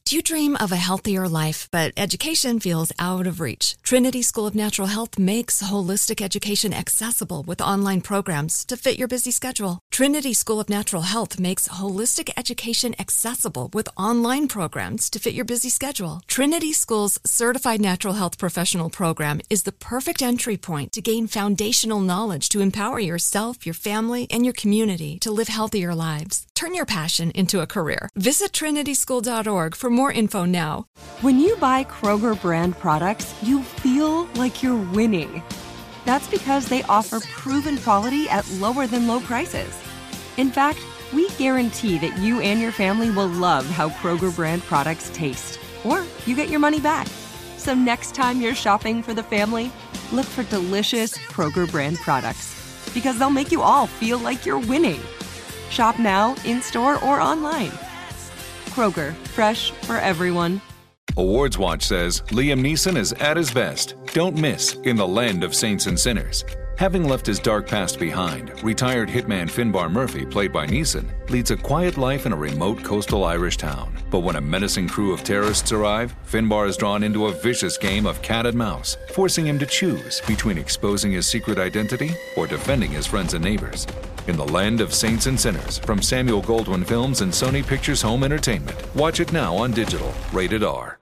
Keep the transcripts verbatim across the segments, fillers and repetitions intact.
Do you dream of a healthier life, but education feels out of reach? Trinity School of Natural Health makes holistic education accessible with online programs to fit your busy schedule. Trinity School of Natural Health makes holistic education accessible with online programs to fit your busy schedule. Trinity School's Certified Natural Health Professional Program is the perfect entry point to gain foundational knowledge to empower yourself, your family, and your community to live healthier lives. Turn your passion into a career. Visit trinity school dot org for more info now. When you buy Kroger brand products, you feel like you're winning. That's because they offer proven quality at lower than low prices. In fact, we guarantee that you and your family will love how Kroger brand products taste, or you get your money back. So next time you're shopping for the family, look for delicious Kroger brand products, because they'll make you all feel like you're winning. Shop now, in-store, or online. Kroger, fresh for everyone. Awards Watch says Liam Neeson is at his best. Don't miss In the Land of Saints and Sinners. Having left his dark past behind, retired hitman Finbar Murphy, played by Neeson, leads a quiet life in a remote coastal Irish town. But when a menacing crew of terrorists arrive, Finbar is drawn into a vicious game of cat and mouse, forcing him to choose between exposing his secret identity or defending his friends and neighbors. In the Land of Saints and Sinners, from Samuel Goldwyn Films and Sony Pictures Home Entertainment. Watch it now on digital. Rated R.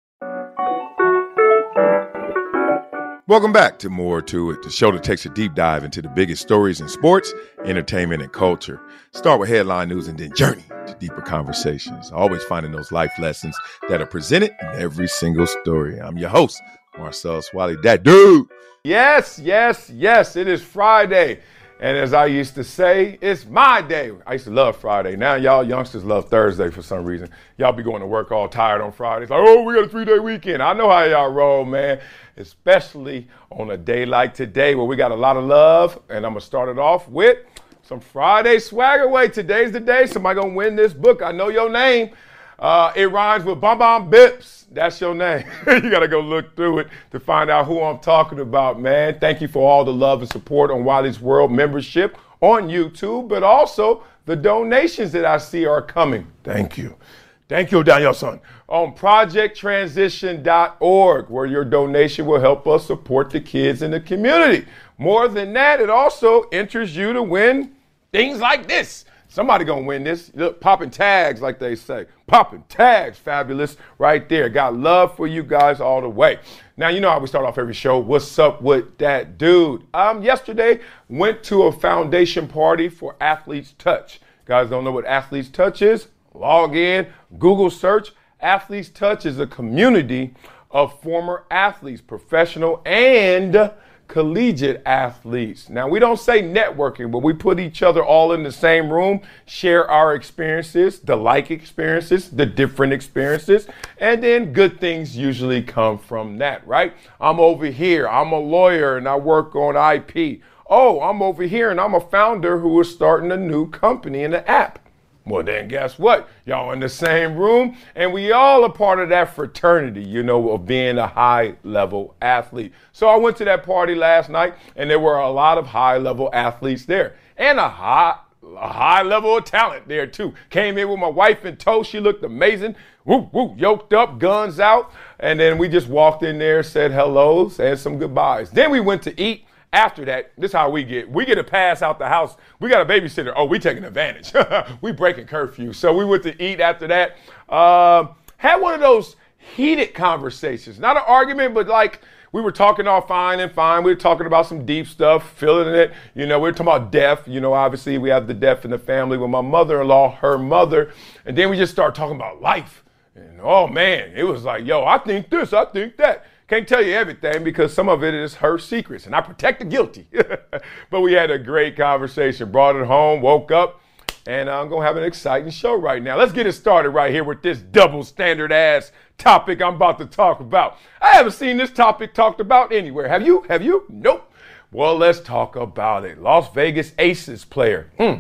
Welcome back to More to It, the show that takes a deep dive into the biggest stories in sports, entertainment, and culture. Start with headline news and then journey to deeper conversations. Always finding those life lessons that are presented in every single story. I'm your host, Marcel Swally. That dude. Yes, yes, yes. It is Friday. And as I used to say, it's my day. I used to love Friday. Now y'all youngsters love Thursday for some reason. Y'all be going to work all tired on Fridays. Like, oh, we got a three-day weekend. I know how y'all roll, man. Especially on a day like today where we got a lot of love. And I'm going to start it off with some Friday swagger way. Today's the day. Somebody going to win this book. I know your name. Uh, it rhymes with Bum Bum Bips. That's your name. You got to go look through it to find out who I'm talking about, man. Thank you for all the love and support on Wiley's World membership on YouTube, but also the donations that I see are coming. Thank you. Thank you, Daniel son. On project transition dot org, where your donation will help us support the kids in the community. More than that, it also enters you to win things like this. Somebody gonna win this. Look, popping tags, like they say. Popping tags, fabulous right there. Got love for you guys all the way. Now, you know how we start off every show. What's up with that dude? Um, yesterday, went to a foundation party for Athletes Touch. Guys don't know what Athletes Touch is? Log in, Google search. Athletes Touch is a community of former athletes, professional and collegiate athletes. Now, we don't say networking, but we put each other all in the same room, share our experiences, the like experiences, the different experiences, and then good things usually come from that, right? I'm over here, I'm a lawyer and I work on I P. Oh, I'm over here and I'm a founder who is starting a new company in the app. Well, then guess what? Y'all in the same room, and we all a part of that fraternity, you know, of being a high-level athlete. So I went to that party last night, and there were a lot of high-level athletes there, and a high, a high level of talent there, too. Came in with my wife in tow. She looked amazing. Woo, woo, yoked up, guns out, and then we just walked in there, said hello, said some goodbyes. Then we went to eat. After that, this is how we get. We get a pass out the house. We got a babysitter. Oh, we taking advantage. We breaking curfew. So we went to eat after that. Uh, had one of those heated conversations. Not an argument, but like we were talking all fine and fine. We were talking about some deep stuff, feeling it. You know, we were talking about death. You know, obviously we have the death in the family with my mother-in-law, her mother. And then we just started talking about life. And oh, man, it was like, yo, I think this, I think that. Can't tell you everything because some of it is her secrets, and I protect the guilty. But we had a great conversation, brought it home, woke up, and I'm going to have an exciting show right now. Let's get it started right here with this double standard ass topic I'm about to talk about. I haven't seen this topic talked about anywhere. Have you? Have you? Nope. Well, let's talk about it. Las Vegas Aces player. Hmm.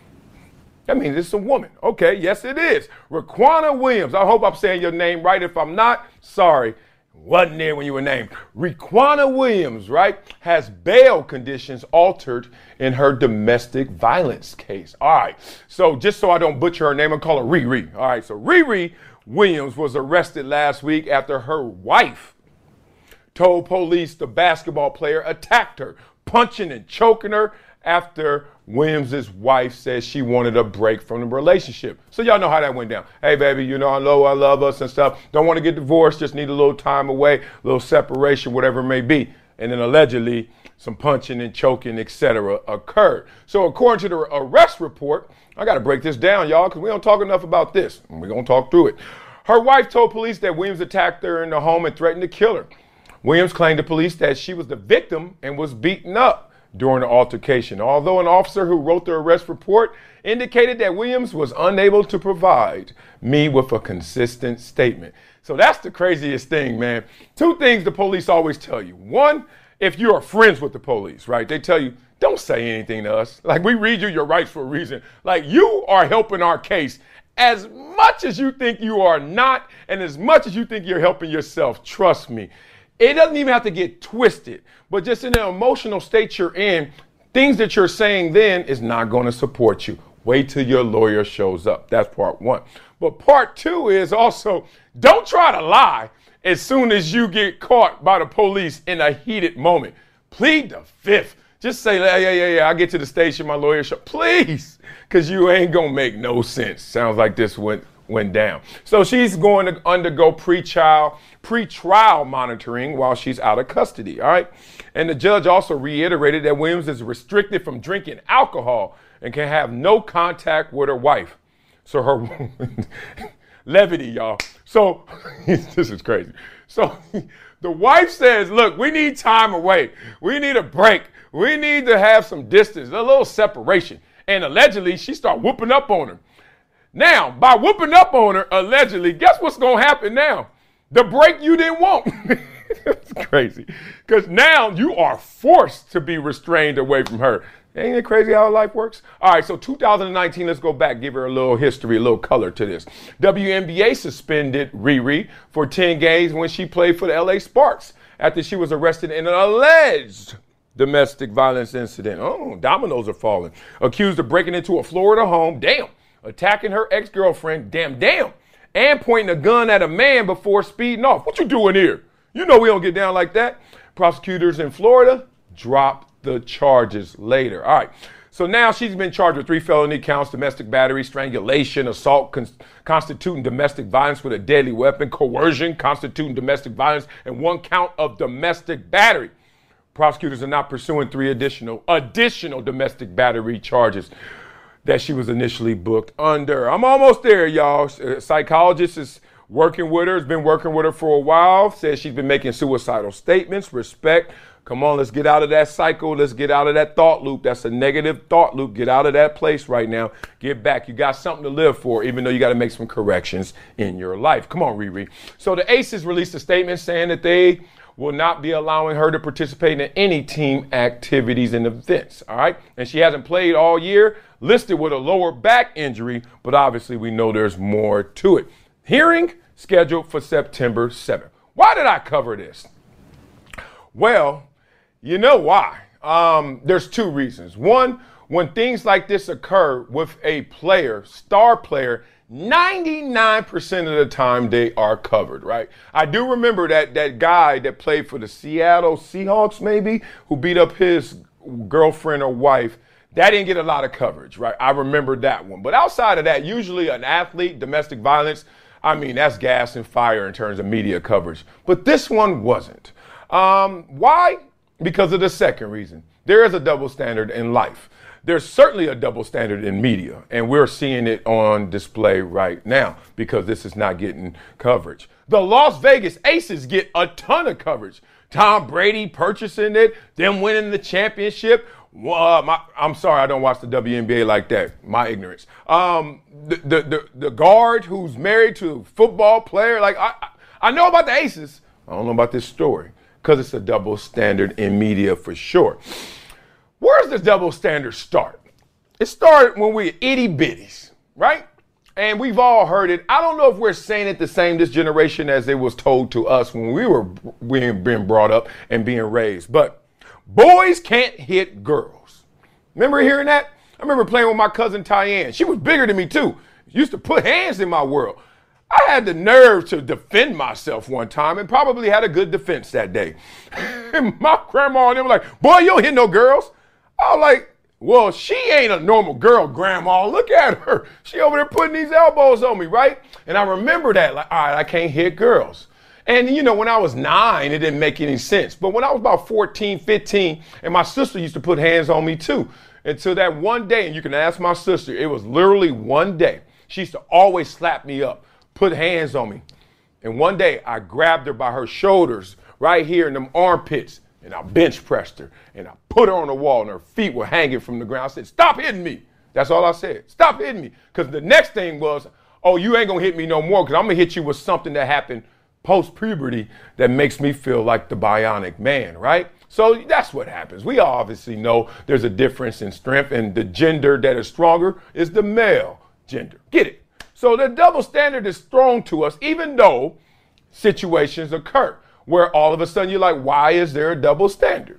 That means it's a woman. Okay, yes it is. Riquna Williams. I hope I'm saying your name right. If I'm not, sorry. Wasn't there when you were named. Riquna Williams, right, has bail conditions altered in her domestic violence case. All right, so just so I don't butcher her name, I'll call her Riri. All right, so Riri Williams was arrested last week after her wife told police the basketball player attacked her, punching and choking her after Williams' wife said she wanted a break from the relationship. So y'all know how that went down. Hey, baby, you know I know I love us and stuff. Don't want to get divorced, just need a little time away, a little separation, whatever it may be. And then allegedly some punching and choking, et cetera, occurred. So according to the arrest report, I got to break this down, y'all, because we don't talk enough about this. And we're going to talk through it. Her wife told police that Williams attacked her in the home and threatened to kill her. Williams claimed to police that she was the victim and was beaten up during the altercation, although an officer who wrote the arrest report indicated that Williams was unable to provide me with a consistent statement. So that's the craziest thing, man. Two things the police always tell you. One, if you are friends with the police, right, they tell you, don't say anything to us. Like, we read you your rights for a reason. Like, you are helping our case as much as you think you are not, and as much as you think you're helping yourself. Trust me. It doesn't even have to get twisted, but just in the emotional state you're in, things that you're saying then is not going to support you. Wait till your lawyer shows up. That's part one. But part two is also, don't try to lie as soon as you get caught by the police in a heated moment. Plead the fifth. Just say, yeah, yeah, yeah, yeah, I'll get to the station, my lawyer show. Please, because you ain't going to make no sense. Sounds like this went went down. So she's going to undergo pre-trial, pre-trial monitoring while she's out of custody, all right? And the judge also reiterated that Williams is restricted from drinking alcohol and can have no contact with her wife. So her levity, y'all. So this is crazy. So the wife says, look, we need time away. We need a break. We need to have some distance, a little separation. And allegedly, she started whooping up on her. Now, by whooping up on her, allegedly, guess what's going to happen now? The break you didn't want. It's crazy. Because now you are forced to be restrained away from her. Ain't it crazy how life works? All right, so two thousand nineteen, let's go back, give her a little history, a little color to this. W N B A suspended Riri for ten games when she played for the L A Sparks after she was arrested in an alleged domestic violence incident. Oh, dominoes are falling. Accused of breaking into a Florida home, damn, attacking her ex-girlfriend, damn, damn, and pointing a gun at a man before speeding off. What you doing here? You know we don't get down like that. Prosecutors in Florida dropped the charges later. All right. So now she's been charged with three felony counts: domestic battery, strangulation, assault con- constituting domestic violence with a deadly weapon, coercion constituting domestic violence, and one count of domestic battery. Prosecutors are not pursuing three additional additional domestic battery charges that she was initially booked under. I'm almost there, y'all. A psychologist is working with her, has been working with her for a while, says she's been making suicidal statements. Respect. Come on, let's get out of that cycle. Let's get out of that thought loop. That's a negative thought loop. Get out of that place right now. Get back. You got something to live for, even though you got to make some corrections in your life. Come on, Riri. So the Aces released a statement saying that they will not be allowing her to participate in any team activities and events, all right? And she hasn't played all year, listed with a lower back injury, but obviously we know there's more to it. Hearing scheduled for September seventh. Why did I cover this? Well, you know why. Um, there's two reasons. One, when things like this occur with a player, star player, ninety-nine percent of the time they are covered, right? I do remember that that guy that played for the Seattle Seahawks, maybe, who beat up his girlfriend or wife. That didn't get a lot of coverage, right? I remember that one. But outside of that, usually an athlete, domestic violence, I mean, that's gas and fire in terms of media coverage. But this one wasn't. Um, why? Because of the second reason. There is a double standard in life. There's certainly a double standard in media, and we're seeing it on display right now because this is not getting coverage. The Las Vegas Aces get a ton of coverage. Tom Brady purchasing it, them winning the championship. Uh, my, I'm sorry, I don't watch the W N B A like that. My ignorance. Um, the, the the the guard who's married to a football player. Like I I know about the Aces. I don't know about this story because it's a double standard in media for sure. Where does this double standard start? It started when we were itty bitties, right? And we've all heard it. I don't know if we're saying it the same this generation as it was told to us when we were being brought up and being raised. But boys can't hit girls. Remember hearing that? I remember playing with my cousin Tyann. She was bigger than me too. Used to put hands in my world. I had the nerve to defend myself one time and probably had a good defense that day. And my grandma and them were like, boy, you don't hit no girls. I was like, well, she ain't a normal girl, Grandma. Look at her. She over there putting these elbows on me, right? And I remember that, like, all right, I can't hit girls. And, you know, when I was nine, it didn't make any sense. But when I was about fourteen, fifteen, and my sister used to put hands on me too, until that one day, and you can ask my sister, it was literally one day. She used to always slap me up, put hands on me. And one day I grabbed her by her shoulders right here in them armpits, and I bench pressed her, and I put her on the wall, and her feet were hanging from the ground. I said, stop hitting me. That's all I said. Stop hitting me. Because the next thing was, oh, you ain't going to hit me no more, because I'm going to hit you with something that happened post-puberty that makes me feel like the bionic man, right? So that's what happens. We obviously know there's a difference in strength, and the gender that is stronger is the male gender. Get it? So the double standard is thrown to us, even though situations occur where all of a sudden you're like, why is there a double standard?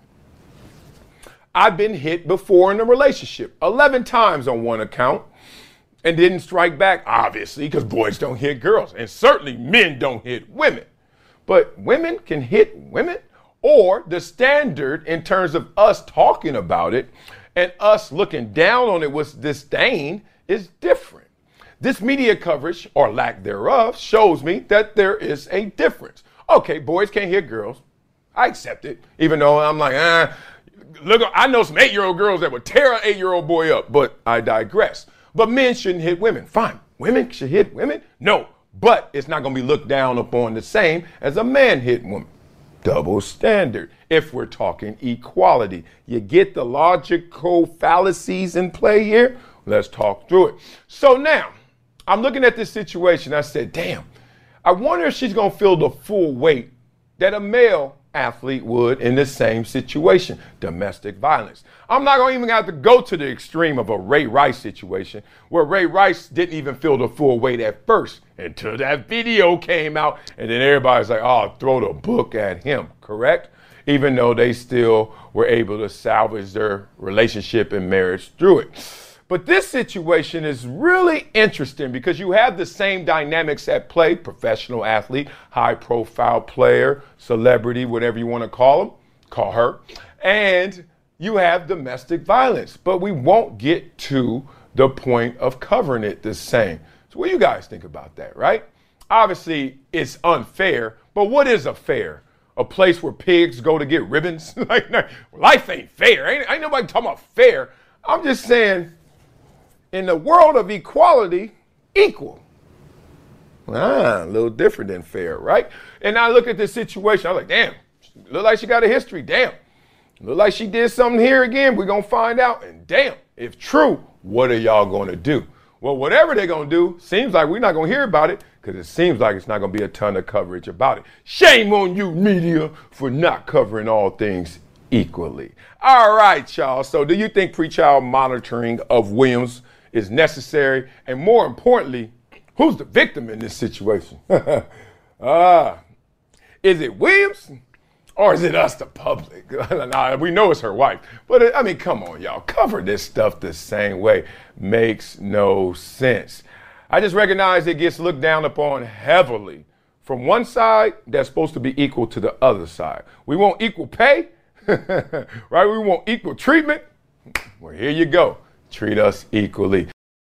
I've been hit before in a relationship, eleven times on one account, and didn't strike back, obviously, because boys don't hit girls, and certainly men don't hit women. But women can hit women, or the standard in terms of us talking about it and us looking down on it with disdain is different. This media coverage, or lack thereof, shows me that there is a difference. Okay, boys can't hit girls. I accept it, even though I'm like, ah, look, I know some eight-year-old girls that would tear an eight-year-old boy up, but I digress. But men shouldn't hit women. Fine. Women should hit women? No. But it's not going to be looked down upon the same as a man hitting woman. Double standard if we're talking equality. You get the logical fallacies in play here? Let's talk through it. So now, I'm looking at this situation. I said, damn, I wonder if she's going to feel the full weight that a male athlete would in the same situation, domestic violence. I'm not going to even have to go to the extreme of a Ray Rice situation where Ray Rice didn't even feel the full weight at first until that video came out, and then everybody's like, oh, throw the book at him, correct? Even though they still were able to salvage their relationship and marriage through it. But this situation is really interesting because you have the same dynamics at play: professional athlete, high profile player, celebrity, whatever you want to call him, call her. And you have domestic violence, but we won't get to the point of covering it the same. So what do you guys think about that, right? Obviously, it's unfair, but what is a fair? A place where pigs go to get ribbons? Like, life ain't fair. Ain't, ain't nobody talking about fair. I'm just saying, in the world of equality, equal. Ah, a little different than fair, right? And I look at this situation, I'm like, damn, look like she got a history. Damn, look like she did something here again. We're going to find out. And damn, if true, what are y'all going to do? Well, whatever they're going to do, seems like we're not going to hear about it because it seems like it's not going to be a ton of coverage about it. Shame on you, media, for not covering all things equally. All right, y'all. So do you think pre-child monitoring of Williams is necessary? And more importantly, who's the victim in this situation? uh, is it Williams or is it us, the public? Nah, we know it's her wife. But it, I mean, come on, y'all. Cover this stuff the same way. Makes no sense. I just recognize it gets looked down upon heavily from one side that's supposed to be equal to the other side. We want equal pay, right? We want equal treatment. Well, here you go. Treat us equally.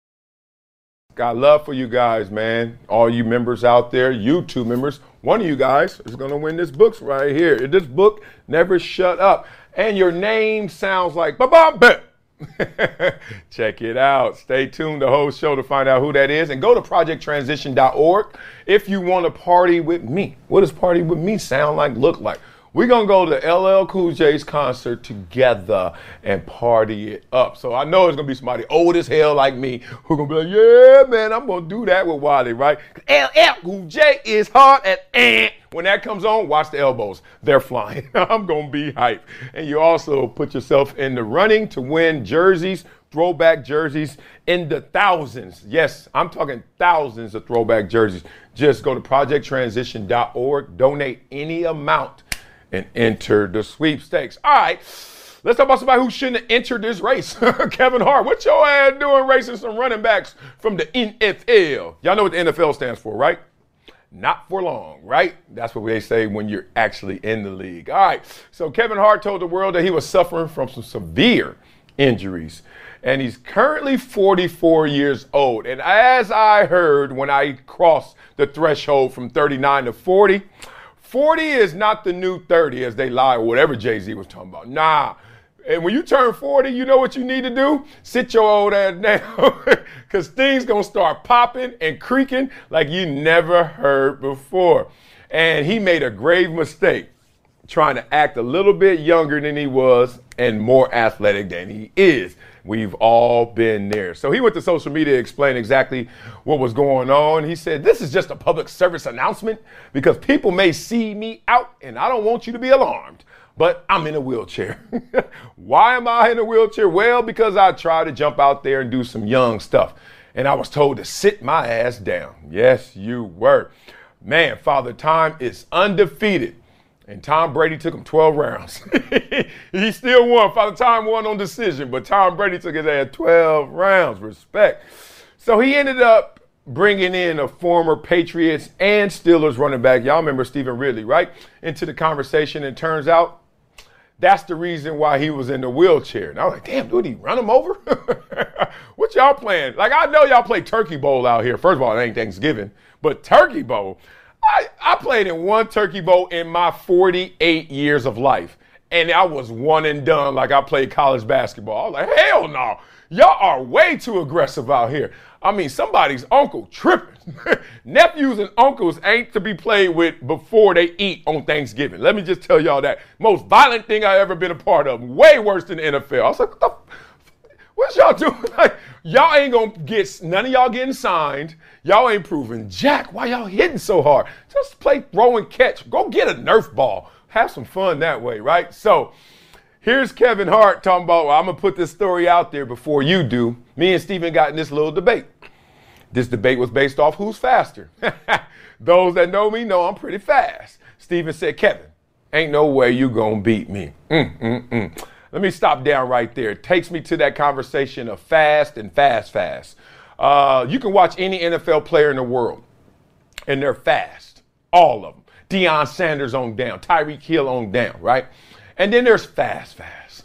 Got love for you guys, man. All you members out there, YouTube members, one of you guys is going to win this book right here. This book, Never Shut Up. And your name sounds like Ba-Ba-Bet. Check it out. Stay tuned the whole show to find out who that is. And go to project transition dot org if you want to party with me. What does party with me sound like, look like? We're going to go to L L Cool J's concert together and party it up. So I know it's going to be somebody old as hell like me who's going to be like, yeah, man, I'm going to do that with Wally, right? L L Cool J is hard as eh. When that comes on, watch the elbows. They're flying. I'm going to be hyped. And you also put yourself in the running to win jerseys, throwback jerseys in the thousands. Yes, I'm talking thousands of throwback jerseys. Just go to project transition dot org, donate any amount, and enter the sweepstakes. All right, let's talk about somebody who shouldn't have entered this race. Kevin Hart, what your ass doing racing some running backs from the N F L? Y'all know what the N F L stands for, right? not for long, right? That's what they say when you're actually in the league. All right, so Kevin Hart told the world that he was suffering from some severe injuries, and he's currently forty-four years old. And as I heard when I crossed the threshold from thirty-nine to forty, forty is not the new thirty, as they lie, or whatever Jay-Z was talking about. Nah. And when you turn forty, you know what you need to do? Sit your old ass down, because things going to start popping and creaking like you never heard before. And he made a grave mistake trying to act a little bit younger than he was and more athletic than he is. We've all been there. So he went to social media to explain exactly what was going on. He said, this is just a public service announcement because people may see me out and I don't want you to be alarmed. But I'm in a wheelchair. Why am I in a wheelchair? Well, because I tried to jump out there and do some young stuff. And I was told to sit my ass down. Yes, you were. Man, Father Time is undefeated. And Tom Brady took him twelve rounds. He still won. Father Time won on decision, but Tom Brady took his ass twelve rounds. Respect. So he ended up bringing in a former Patriots and Steelers running back. Y'all remember Stephen Ridley, right? Into the conversation. And turns out that's the reason why he was in the wheelchair. And I was like, damn, dude, he run him over? What y'all playing? Like, I know y'all play Turkey Bowl out here. First of all, it ain't Thanksgiving, but Turkey Bowl. I, I played in one Turkey Bowl in my forty-eight years of life. And I was one and done like I played college basketball. I was like, hell no. Y'all are way too aggressive out here. I mean, somebody's uncle tripping. Nephews and uncles ain't to be played with before they eat on Thanksgiving. Let me just tell y'all that. Most violent thing I ever been a part of. Way worse than the N F L. I was like, what the f- what's y'all doing? Like, y'all ain't gonna get, none of y'all getting signed. Y'all ain't proving jack. Why y'all hitting so hard? Just play throw and catch. Go get a Nerf ball. Have some fun that way, right? So, here's Kevin Hart talking about, well, I'm going to put this story out there before you do. Me and Stephen got in this little debate. This debate was based off who's faster. Those that know me know I'm pretty fast. Stephen said, Kevin, ain't no way you going to beat me. Mm, mm, mm. Let me stop down right there. It takes me to that conversation of fast and fast, fast. Uh, you can watch any N F L player in the world, and they're fast. All of them. Deion Sanders on down. Tyreek Hill on down, right? And then there's fast, fast.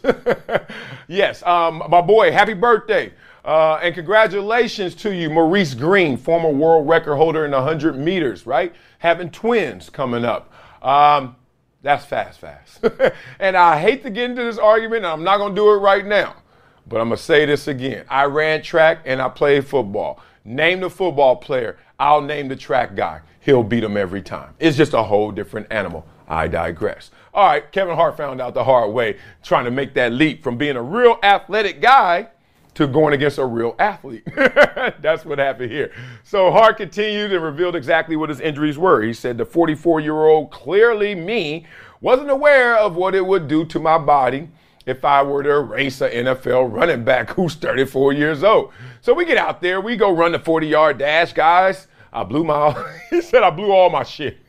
Yes, um, my boy, happy birthday. Uh, and congratulations to you, Maurice Green, former world record holder in one hundred meters, right? Having twins coming up. Um, that's fast, fast. And I hate to get into this argument, and I'm not going to do it right now. But I'm going to say this again. I ran track and I played football. Name the football player. I'll name the track guy. He'll beat him every time. It's just a whole different animal. I digress. All right, Kevin Hart found out the hard way, trying to make that leap from being a real athletic guy to going against a real athlete. That's what happened here. So Hart continued and revealed exactly what his injuries were. He said the forty-four-year-old, clearly me, wasn't aware of what it would do to my body if I were to race an N F L running back who's thirty-four years old. So we get out there, we go run the forty-yard dash, guys. I blew my, he said I blew all my shit.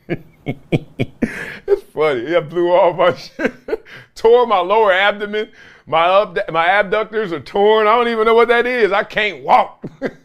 It's funny. I blew all my shit. Tore my lower abdomen. My up, my abductors are torn. I don't even know what that is. I can't walk.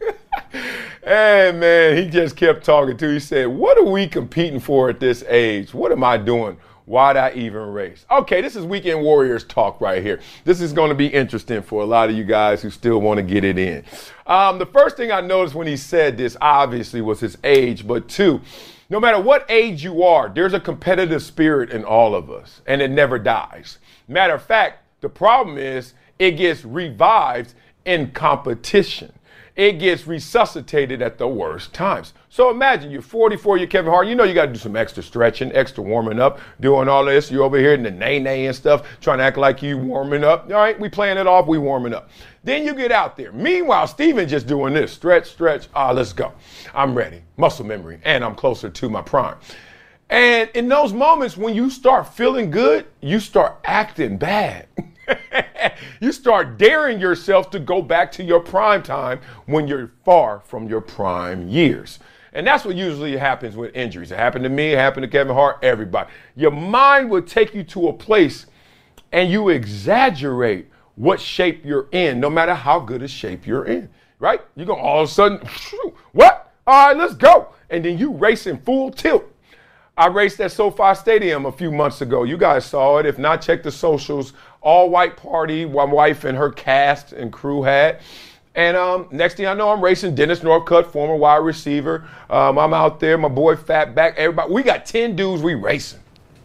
And man, he just kept talking too. He said, what are we competing for at this age? What am I doing? Why'd I even race? Okay, this is Weekend Warriors talk right here. This is going to be interesting for a lot of you guys who still want to get it in. Um, the first thing I noticed when he said this, obviously, was his age. But two, no matter what age you are, there's a competitive spirit in all of us, and it never dies. Matter of fact, the problem is it gets revived in competition. It gets resuscitated at the worst times. So imagine you're forty-four, you're Kevin Hart. You know you got to do some extra stretching, extra warming up, doing all this. You're over here in the nay-nay and stuff, trying to act like you warming up. All right, we playing it off, we warming up. Then you get out there. Meanwhile, Steven just doing this. Stretch, stretch. Ah, let's go. I'm ready. Muscle memory. And I'm closer to my prime. And in those moments when you start feeling good, you start acting bad. You start daring yourself to go back to your prime time when you're far from your prime years. And that's what usually happens with injuries. It happened to me, it happened to Kevin Hart, everybody. Your mind will take you to a place and you exaggerate what shape you're in, no matter how good a shape you're in, right? You're going to all of a sudden, what? All right, let's go. and then you racing full tilt. I raced at SoFi Stadium a few months ago. You guys saw it. If not, check the socials. All white party, my wife and her cast and crew had. And um, next thing I know, I'm racing Dennis Northcutt, former wide receiver. Um, I'm out there, my boy Fatback, everybody. We got ten dudes we racing.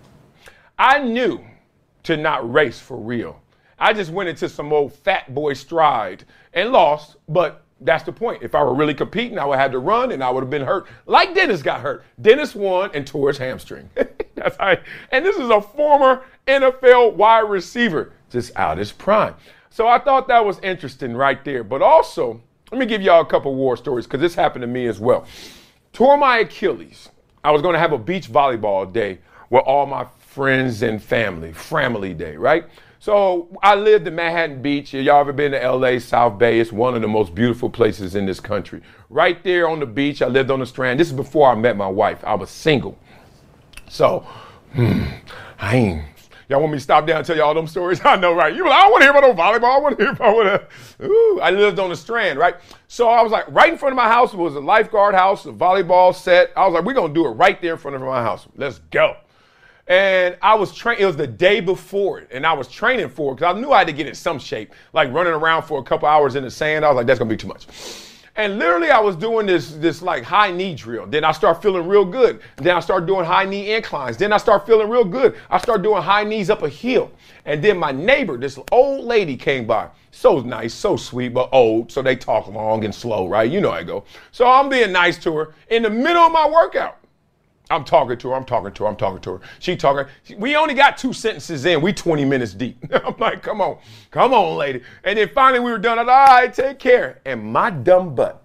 I knew to not race for real. I just went into some old fat boy stride and lost, but that's the point. If I were really competing, I would have had to run and I would have been hurt. Like Dennis got hurt. Dennis won and tore his hamstring. That's how I, and this is a former N F L wide receiver, just out his prime. So I thought that was interesting right there. But also, let me give y'all a couple war stories because this happened to me as well. Tore my Achilles. I was going to have a beach volleyball day with all my friends and family, family day, right? So I lived in Manhattan Beach. Y'all ever been to L A, South Bay? It's one of the most beautiful places in this country. Right there on the beach, I lived on the Strand. This is before I met my wife. I was single. So, hmm, I ain't, y'all want me to stop down and tell y'all them stories? I know, right? You like, I don't want to hear about no volleyball. I want to hear about what, ooh, I lived on the Strand, right? So I was like, right in front of my house was a lifeguard house, a volleyball set. I was like, we're going to do it right there in front of my house. Let's go. And I was training, it was the day before it, and I was training for it because I knew I had to get in some shape, like running around for a couple hours in the sand. I was like, that's going to be too much. And literally I was doing this, this like high knee drill. Then I start feeling real good. Then I start doing high knee inclines. Then I start feeling real good. I start doing high knees up a hill. And then my neighbor, this old lady came by. So nice, so sweet, but old. So they talk long and slow, right? You know how I go. So I'm being nice to her in the middle of my workout. I'm talking to her, I'm talking to her, I'm talking to her. She talking. We only got two sentences in. We twenty minutes deep. I'm like, come on, come on, lady. And then finally we were done. I was like, all right, take care. And my dumb butt,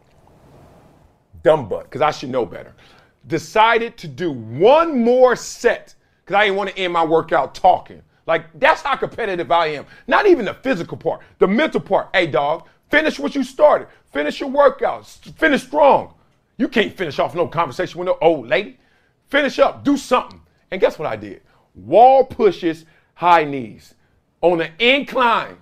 dumb butt, because I should know better, decided to do one more set because I didn't want to end my workout talking. Like, that's how competitive I am. Not even the physical part, the mental part. Hey, dog, finish what you started. Finish your workouts. Finish strong. You can't finish off no conversation with no old lady. Finish up, do something. And guess what I did? Wall pushes, high knees. On the incline,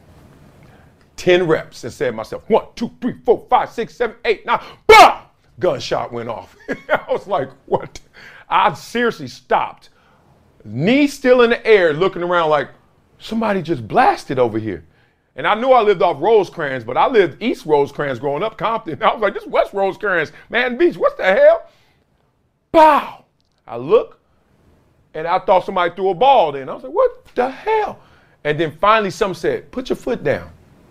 ten reps and said to myself, one, two, three, four, five, six, seven, eight, nine, bah! Gunshot went off. I was like, what? I seriously stopped. Knee still in the air, looking around like, somebody just blasted over here. And I knew I lived off Rosecrans, but I lived East Rosecrans growing up, Compton. I was like, this is West Rosecrans, Manhattan Beach, what the hell? Bow! I look, and I thought somebody threw a ball then. I was like, what the hell? And then finally some said, put your foot down.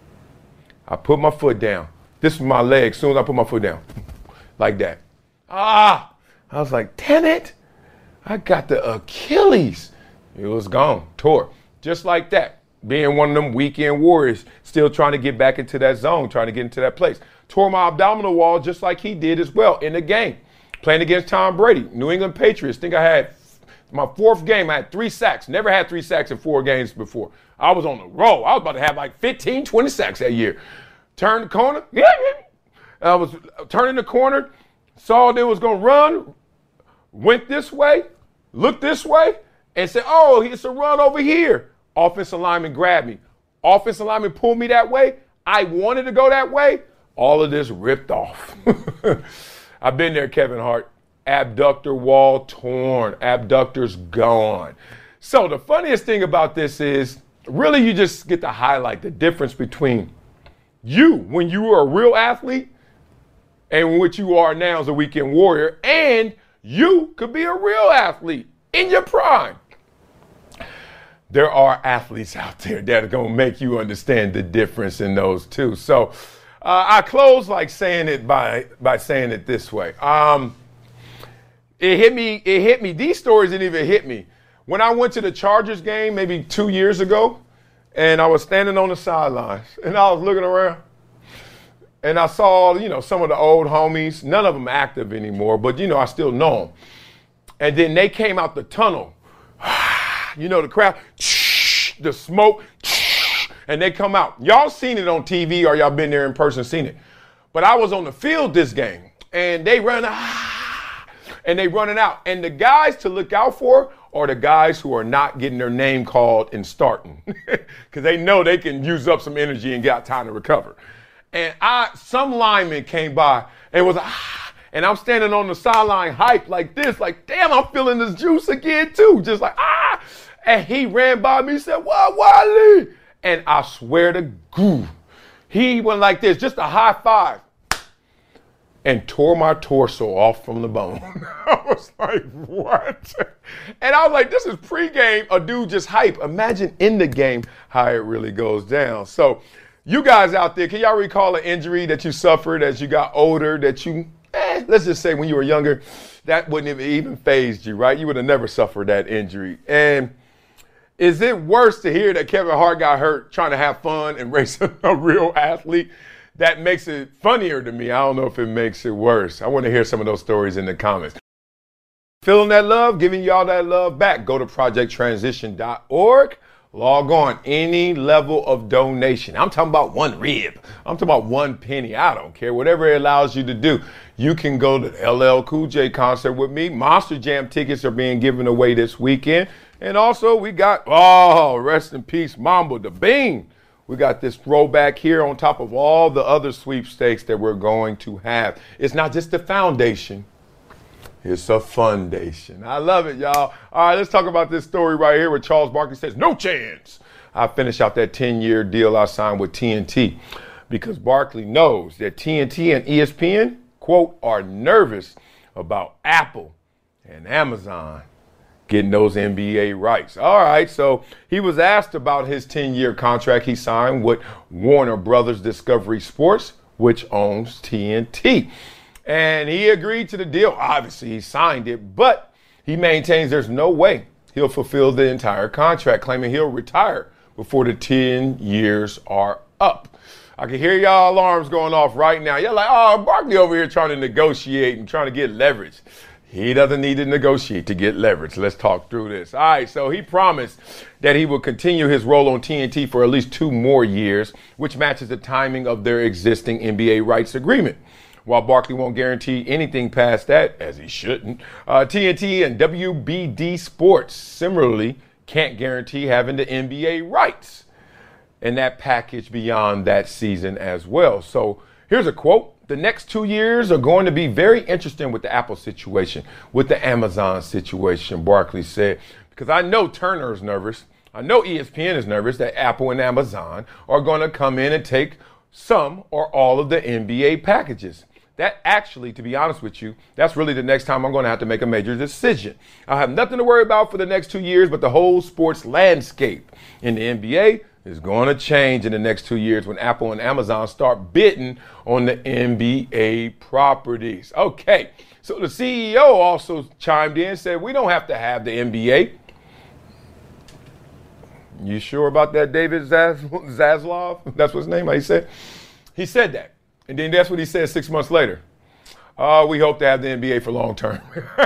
I put my foot down. This was my leg. As soon as I put my foot down, like that. Ah! I was like, damn it. I got the Achilles. It was gone, tore. Just like that. Being one of them weekend warriors, still trying to get back into that zone, trying to get into that place. Tore my abdominal wall just like he did as well in the game. Playing against Tom Brady, New England Patriots. Think I had my fourth game, I had three sacks. Never had three sacks in four games before. I was on the roll. I was about to have like fifteen, twenty sacks that year. Turned the corner. Yeah, yeah. I was turning the corner, saw they was going to run, went this way, looked this way, and said, oh, it's a run over here. Offensive lineman grabbed me. Offensive lineman pulled me that way. I wanted to go that way. All of this ripped off. I've been there, Kevin Hart. Abductor wall torn. Abductor's gone. So the funniest thing about this is, really you just get to highlight the difference between you when you were a real athlete and what you are now as a weekend warrior, and you could be a real athlete in your prime. There are athletes out there that are going to make you understand the difference in those two. So uh, I close like saying it by by saying it this way. Um, it hit me. It hit me. These stories didn't even hit me. When I went to the Chargers game maybe two years ago, and I was standing on the sidelines, and I was looking around, and I saw, you know, some of the old homies. None of them active anymore, but, you know, I still know them. And then they came out the tunnel. You know, the crowd, the smoke, and they come out. Y'all seen it on T V or y'all been there in person, seen it. But I was on the field this game, and they run, and they running out. And the guys to look out for are the guys who are not getting their name called and starting, because they know they can use up some energy and got time to recover. And I, some lineman came by and was ah, And I'm standing on the sideline hype like this, like, damn, I'm feeling this juice again too. Just like, ah. And he ran by me and said, what, Wiley? And I swear to God, he went like this, just a high five, and tore my torso off from the bone. I was like, what? And I was like, this is pregame, a dude just hype. Imagine in the game how it really goes down. So you guys out there, can y'all recall an injury that you suffered as you got older that you, eh, let's just say when you were younger, that wouldn't have even fazed you, right? You would have never suffered that injury. And is it worse to hear that Kevin Hart got hurt trying to have fun and race a real athlete? That makes it funnier to me. I don't know if it makes it worse. I want to hear some of those stories in the comments. Feeling that love, giving y'all that love back. Go to project transition dot org. Log on. Any level of donation. I'm talking about one rib. I'm talking about one penny. I don't care. Whatever it allows you to do. You can go to the L L Cool J concert with me. Monster Jam tickets are being given away this weekend. And also we got, oh, rest in peace, Mamba the Bean. We got this throwback here on top of all the other sweepstakes that we're going to have. It's not just the foundation. It's a foundation. I love it, y'all. All right, let's talk about this story right here where Charles Barkley says, no chance. I finished out that ten-year deal I signed with T N T because Barkley knows that T N T and E S P N, quote, are nervous about Apple and Amazon getting those N B A rights. All right, so he was asked about his ten-year contract he signed with Warner Brothers Discovery Sports, which owns T N T. And he agreed to the deal. Obviously, he signed it, but he maintains there's no way he'll fulfill the entire contract, claiming he'll retire before the ten years are up. I can hear y'all alarms going off right now. You're like, oh, Barkley over here trying to negotiate and trying to get leverage. He doesn't need to negotiate to get leverage. Let's talk through this. All right, so he promised that he will continue his role on T N T for at least two more years, which matches the timing of their existing N B A rights agreement. While Barkley won't guarantee anything past that, as he shouldn't, uh, T N T and W B D Sports similarly can't guarantee having the N B A rights and that package beyond that season as well. So here's a quote. The next two years are going to be very interesting with the Apple situation, with the Amazon situation, Barkley said, because I know Turner is nervous. I know E S P N is nervous that Apple and Amazon are going to come in and take some or all of the N B A packages. That actually, to be honest with you, that's really the next time I'm going to have to make a major decision. I have nothing to worry about for the next two years, but the whole sports landscape in the N B A is going to change in the next two years when Apple and Amazon start bidding on the N B A properties. Okay, so the C E O also chimed in and said, we don't have to have the N B A. You sure about that, David Zaz- Zaslav? That's what his name, how he said? He said that. And then that's what he said six months later. Uh, we hope to have the N B A for long term.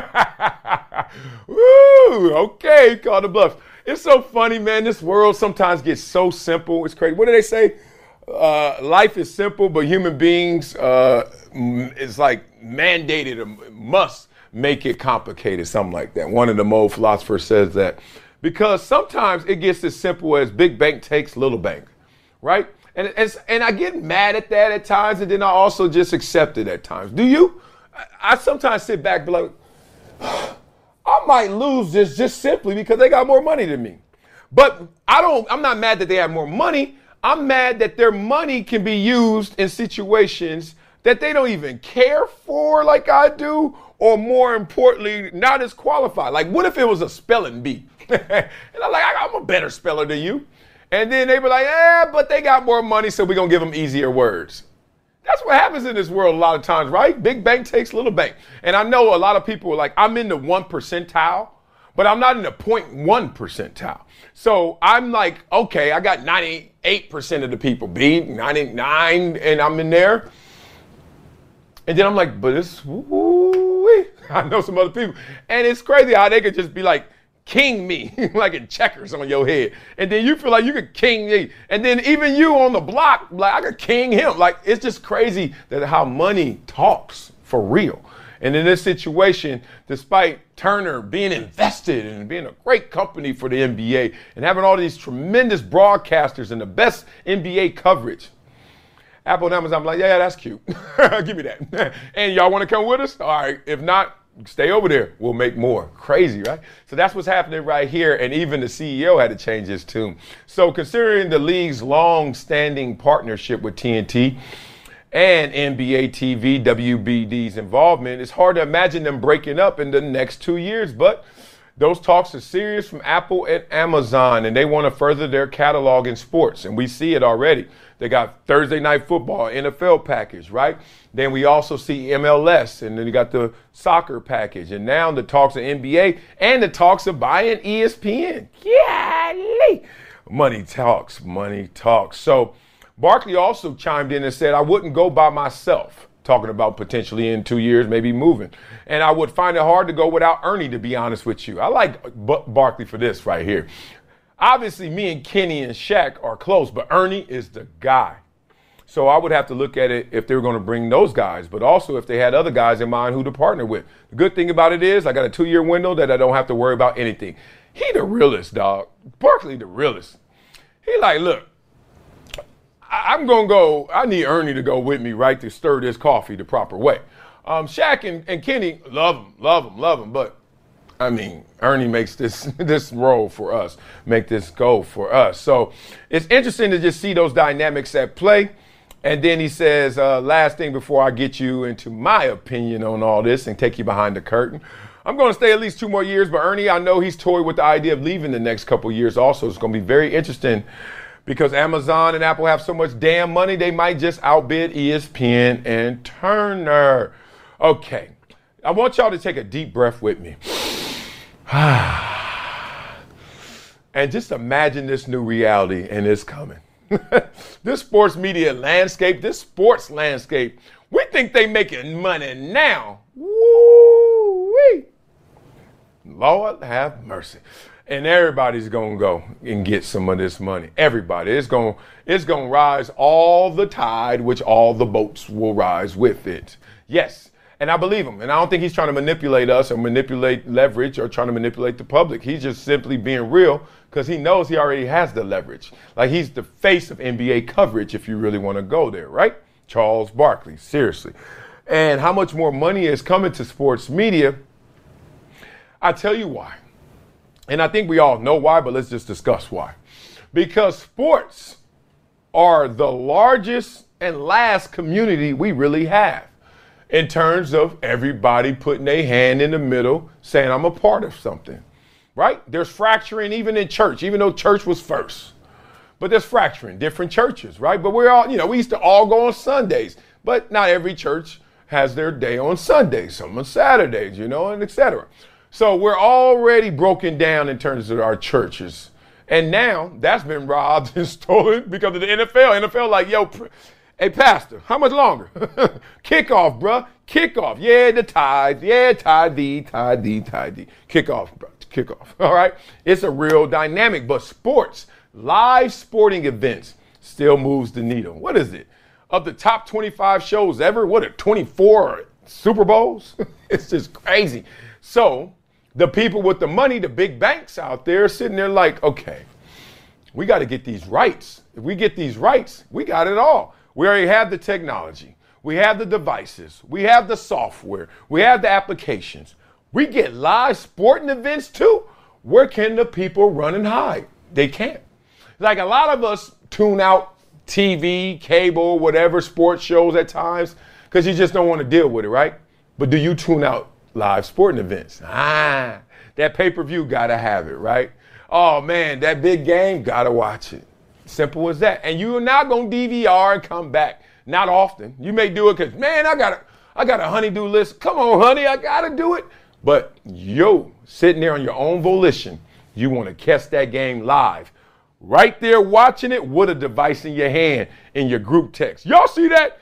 Woo, okay, call the bluff. It's so funny, man. This world sometimes gets so simple. It's crazy. What do they say? Uh, life is simple, but human beings, uh, it's like mandated, must make it complicated, something like that. One of the Mo philosophers says that. Because sometimes it gets as simple as big bank takes little bank, right? And, and, and I get mad at that at times, and then I also just accept it at times. Do you? I, I sometimes sit back and be like, I might lose this just simply because they got more money than me. But I don't, I'm not mad that they have more money. I'm mad that their money can be used in situations that they don't even care for like I do, or more importantly, not as qualified. Like, what if it was a spelling bee? And I'm like, I'm a better speller than you. And then they be like, eh, but they got more money, so we're going to give them easier words. That's what happens in this world a lot of times, right? Big bank takes little bank. And I know a lot of people are like, I'm in the one percentile, but I'm not in the zero point one percentile. So I'm like, okay, I got ninety-eight percent of the people, B, ninety-nine, and I'm in there. And then I'm like, but it's, woo-wee. I know some other people. And it's crazy how they could just be like, king me, like in checkers on your head. And then you feel like you could king me. And then even you on the block, like I could king him. Like, it's just crazy that how money talks for real. And in this situation, despite Turner being invested and being a great company for the N B A and having all these tremendous broadcasters and the best N B A coverage, Apple and Amazon, I'm like, yeah, that's cute. Give me that. And y'all want to come with us? All right. If not, stay over there. We'll make more. Crazy, right? So that's what's happening right here. And even the C E O had to change his tune. So considering the league's long-standing partnership with T N T and N B A T V, W B D's involvement, it's hard to imagine them breaking up in the next two years. But those talks are serious from Apple and Amazon, and they want to further their catalog in sports. And we see it already. They got Thursday Night Football, N F L package, right? Then we also see M L S, and then you got the soccer package. And now the talks of N B A and the talks of buying E S P N. Golly. Money talks, money talks. So Barkley also chimed in and said, I wouldn't go by myself, talking about potentially in two years, maybe moving. And I would find it hard to go without Ernie, to be honest with you. I like B- Barkley for this right here. Obviously, me and Kenny and Shaq are close, but Ernie is the guy. So I would have to look at it if they were going to bring those guys, but also if they had other guys in mind who to partner with. The good thing about it is I got a two-year window that I don't have to worry about anything. He the realest, dog. Barkley the realest. He like, look, I- I'm going to go, I need Ernie to go with me, right, to stir this coffee the proper way. Um, Shaq and, and Kenny, love him, love him, love him, but I mean, Ernie makes this this roll for us, make this go for us. So it's interesting to just see those dynamics at play. And then he says, uh, last thing before I get you into my opinion on all this and take you behind the curtain, I'm going to stay at least two more years. But Ernie, I know he's toyed with the idea of leaving the next couple years also. It's going to be very interesting because Amazon and Apple have so much damn money, they might just outbid E S P N and Turner. Okay, I want y'all to take a deep breath with me. And just imagine this new reality, and it's coming. This sports media landscape, this sports landscape, we think they making money now. Woo-wee. Lord have mercy. And everybody's going to go and get some of this money. Everybody. It's going it's going to rise all the tide, which all the boats will rise with it. Yes. And I believe him. And I don't think he's trying to manipulate us or manipulate leverage or trying to manipulate the public. He's just simply being real because he knows he already has the leverage. Like he's the face of N B A coverage if you really want to go there, right? Charles Barkley, seriously. And how much more money is coming to sports media? I tell you why. And I think we all know why, but let's just discuss why. Because sports are the largest and last community we really have. In terms of everybody putting their hand in the middle, saying, I'm a part of something, right? There's fracturing even in church, even though church was first. But there's fracturing, different churches, right? But we're all, you know, we used to all go on Sundays, but not every church has their day on Sundays, some on Saturdays, you know, and et cetera. So we're already broken down in terms of our churches. And now that's been robbed and stolen because of the N F L. N F L like, yo, pr- hey, pastor, how much longer? Kickoff, bruh. Kickoff. Yeah, the tithe. Yeah, tithe, tithe, tithe. Kickoff, bro. Kickoff. All right? It's a real dynamic. But sports, live sporting events, still moves the needle. What is it? Of the top twenty-five shows ever, what are twenty-four Super Bowls? It's just crazy. So the people with the money, the big banks out there, are sitting there like, okay, we got to get these rights. If we get these rights, we got it all. We already have the technology. We have the devices. We have the software. We have the applications. We get live sporting events too. Where can the people run and hide? They can't. Like a lot of us tune out T V, cable, whatever, sports shows at times because you just don't want to deal with it, right? But do you tune out live sporting events? Ah, that pay-per-view got to have it, right? Oh, man, that big game, got to watch it. Simple as that. And you're not going to D V R and come back. Not often. You may do it because, man, I got a, I got a honey-do list. Come on, honey, I got to do it. But yo, sitting there on your own volition, you want to catch that game live. Right there watching it with a device in your hand in your group text. Y'all see that?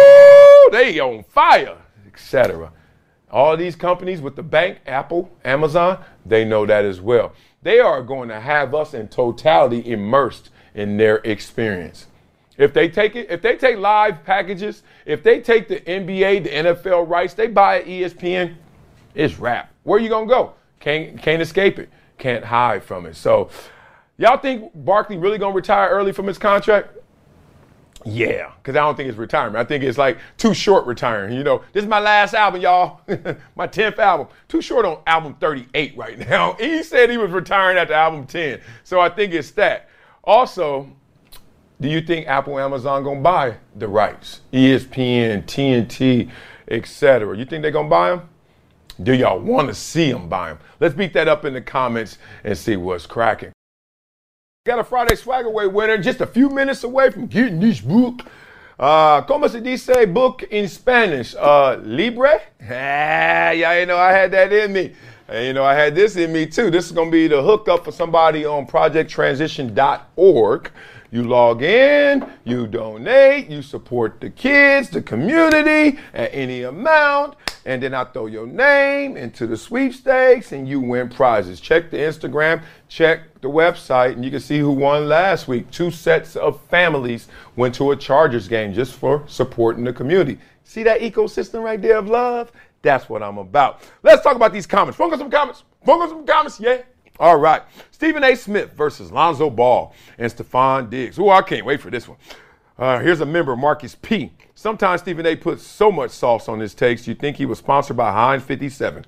Woo, they on fire, et cetera. All these companies with the bank, Apple, Amazon, they know that as well. They are going to have us in totality immersed in their experience. If they take it, if they take live packages, if they take the N B A, the N F L rights, they buy E S P N, it's wrap. Where you gonna go? Can't can't escape it. Can't hide from it. So, y'all think Barkley really gonna retire early from his contract? Yeah, because I don't think it's retirement. I think it's like too short retiring. You know, this is my last album, y'all. My tenth album. Too short on album thirty-eight right now. He said he was retiring after album ten. So I think it's that. Also, do you think Apple, Amazon going to buy the rights? E S P N, T N T, et cetera. You think they're going to buy them? Do y'all want to see them buy them? Let's beat that up in the comments and see what's cracking. Got a Friday Swag Away winner just a few minutes away from getting this book. Uh, ¿Cómo se dice book in Spanish? Uh, Libre? Ah, yeah, you know, I had that in me. And, you know, I had this in me too. This is going to be the hookup for somebody on project transition dot org. You log in, you donate, you support the kids, the community at any amount, and then I throw your name into the sweepstakes and you win prizes. Check the Instagram, check the website, and you can see who won last week. Two sets of families went to a Chargers game just for supporting the community. See that ecosystem right there of love? That's what I'm about. Let's talk about these comments. Focus on some comments. Focus on some comments, yeah. All right. Stephen A. Smith versus Lonzo Ball and Stephon Diggs. Ooh, I can't wait for this one. Uh, here's a member, Marcus P. Sometimes Stephen A. puts so much sauce on his takes, you think he was sponsored by Heinz fifty-seven.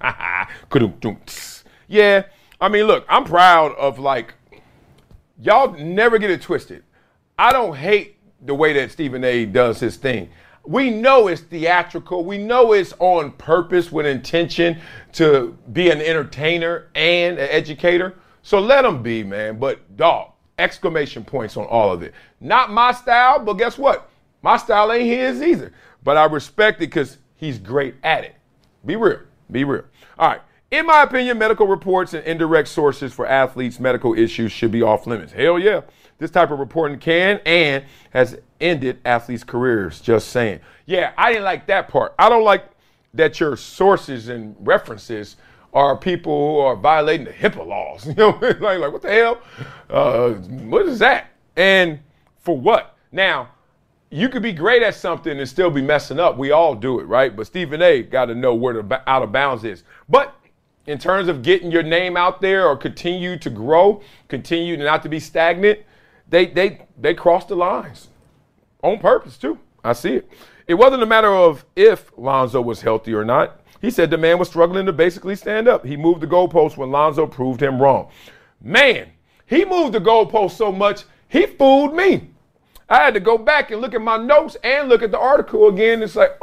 Yeah, I mean, look, I'm proud of, like, y'all never get it twisted. I don't hate the way that Stephen A. does his thing. We know it's theatrical. We know it's on purpose with intention to be an entertainer and an educator. So let him be, man. But, dog, exclamation points on all of it. Not my style, but guess what? My style ain't his either. But I respect it because he's great at it. Be real. Be real. All right. In my opinion, medical reports and indirect sources for athletes' medical issues should be off limits. Hell yeah. This type of reporting can and has ended athletes' careers. Just saying. Yeah, I didn't like that part. I don't like that your sources and references are people who are violating the HIPAA laws. You know, like, like what the hell? Uh, what is that? And for what? Now, you could be great at something and still be messing up. We all do it, right? But Stephen A. got to know where the out of bounds is. But in terms of getting your name out there or continue to grow, continue not to be stagnant, they they they crossed the lines on purpose too. I see it. It wasn't a matter of if Lonzo was healthy or not. He said the man was struggling to basically stand up. He moved the goalpost when Lonzo proved him wrong. Man, he moved the goalpost so much, he fooled me. I had to go back and look at my notes and look at the article again. It's like,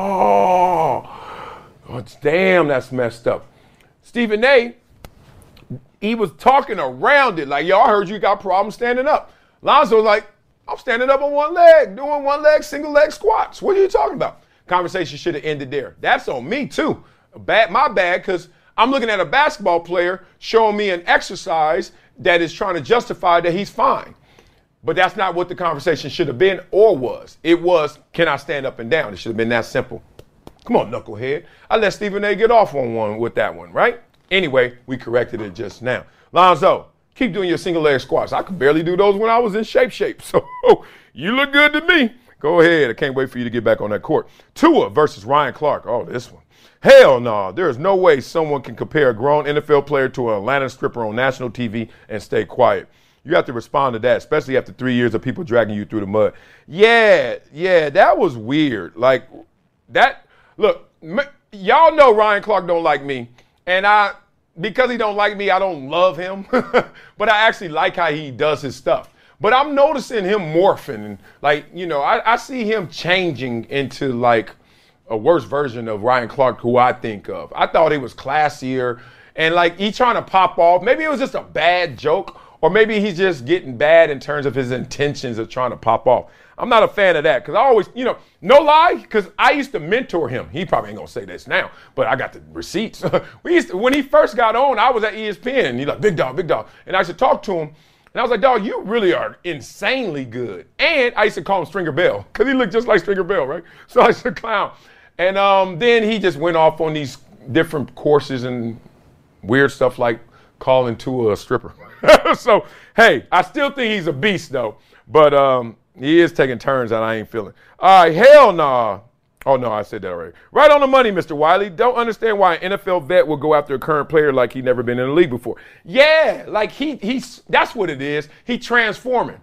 oh, oh damn, that's messed up. Stephen A., he was talking around it like, yo, I heard you got problems standing up. Lonzo was like, I'm standing up on one leg, doing one leg, single leg squats. What are you talking about? Conversation should have ended there. That's on me too. Bad, my bad, because I'm looking at a basketball player showing me an exercise that is trying to justify that he's fine. But that's not what the conversation should have been or was. It was, can I stand up and down? It should have been that simple. Come on, knucklehead. I let Stephen A. get off on one with that one, right? Anyway, we corrected it just now. Lonzo, keep doing your single leg squats. I could barely do those when I was in shape shape. So you look good to me. Go ahead. I can't wait for you to get back on that court. Tua versus Ryan Clark. Oh, this one. Hell no. There is no way someone can compare a grown N F L player to an Atlanta stripper on national T V and stay quiet. You have to respond to that, especially after three years of people dragging you through the mud. Yeah, yeah, that was weird. Like, that, look, m- y'all know Ryan Clark don't like me. And I, because he don't like me, I don't love him. But I actually like how he does his stuff. But I'm noticing him morphing. Like, you know, I, I see him changing into, like, a worse version of Ryan Clark, who I think of. I thought he was classier. And, like, he trying to pop off. Maybe it was just a bad joke. Or maybe he's just getting bad in terms of his intentions of trying to pop off. I'm not a fan of that because I always, you know, no lie, because I used to mentor him. He probably ain't going to say this now, but I got the receipts. we used to, when he first got on, I was at E S P N. And he's like, big dog, big dog. And I used to talk to him. And I was like, dog, you really are insanely good. And I used to call him Stringer Bell because he looked just like Stringer Bell, right? So I used to clown. And um, then he just went off on these different courses and weird stuff like calling Tua a stripper. So, hey, I still think he's a beast, though. But um, he is taking turns that I ain't feeling. All right, hell nah. Oh, no, I said that already. Right on the money, Mister Wiley. Don't understand why an N F L vet would go after a current player like he never been in the league before. Yeah, like he he's that's what it is. He transforming.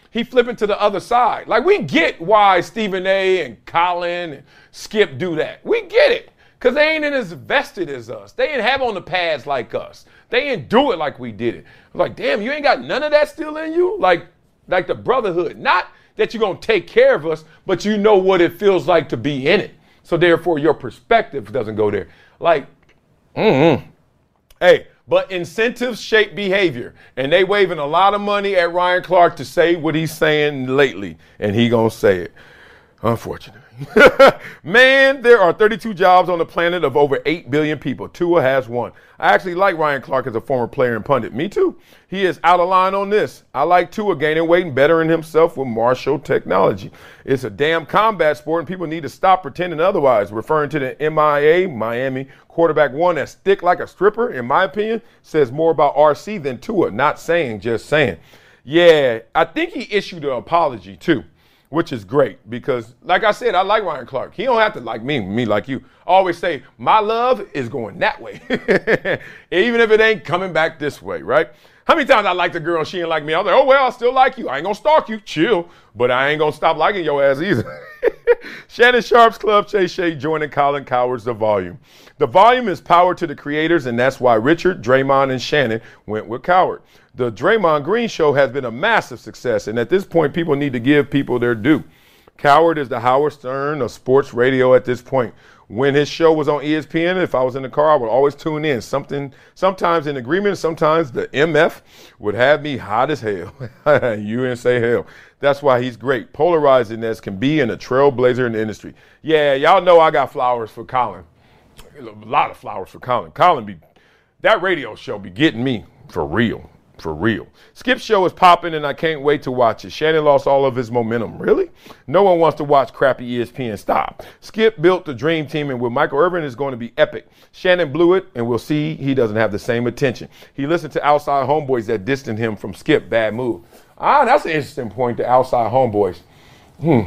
he flipping to the other side. Like, we get why Stephen A. and Colin and Skip do that. We get it. Because they ain't as vested as us. They ain't have on the pads like us. They ain't do it like we did it. Like, damn, you ain't got none of that still in you? Like, like the brotherhood. Not that you're going to take care of us, but you know what it feels like to be in it. So therefore, your perspective doesn't go there. Like, mm-hmm. Hey, but incentives shape behavior. And they waving a lot of money at Ryan Clark to say what he's saying lately. And he going to say it. Unfortunately. Man, there are thirty-two jobs on the planet of over eight billion people. Tua has one. I actually like Ryan Clark as a former player and pundit. Me too. He is out of line on this. I like Tua gaining weight and bettering himself with martial technology. It's a damn combat sport, and people need to stop pretending otherwise. Referring to the M I A, Miami quarterback one that's thick like a stripper, in my opinion, says more about R C than Tua. Not saying, just saying. Yeah, I think he issued an apology too, which is great because, like I said, I like Ryan Clark. He don't have to like me, me like you. I always say, my love is going that way, even if it ain't coming back this way, right? How many times I liked a girl, she ain't like me. I was like, oh, well, I still like you. I ain't going to stalk you. Chill. But I ain't going to stop liking your ass either. Shannon Sharp's Club, Chase Shea joining Colin Cowherd's The Volume. The Volume is power to the creators, and that's why Richard, Draymond, and Shannon went with Cowherd. The Draymond Green Show has been a massive success, and at this point, people need to give people their due. Cowherd is the Howard Stern of sports radio at this point. When his show was on E S P N, if I was in the car, I would always tune in. Something, sometimes in agreement, sometimes the M F would have me hot as hell. You didn't say hell. That's why he's great. Polarizing as can be and a trailblazer in the industry. Yeah, y'all know I got flowers for Colin. A lot of flowers for Colin. Colin be, that radio show be getting me for real. For real. Skip's show is popping, and I can't wait to watch it. Shannon lost all of his momentum. Really? No one wants to watch crappy E S P N. Stop. Skip built the dream team, and with Michael Irvin, it's going to be epic. Shannon blew it, and we'll see he doesn't have the same attention. He listened to outside homeboys that distanced him from Skip. Bad move. Ah, that's an interesting point, the outside homeboys. Hmm.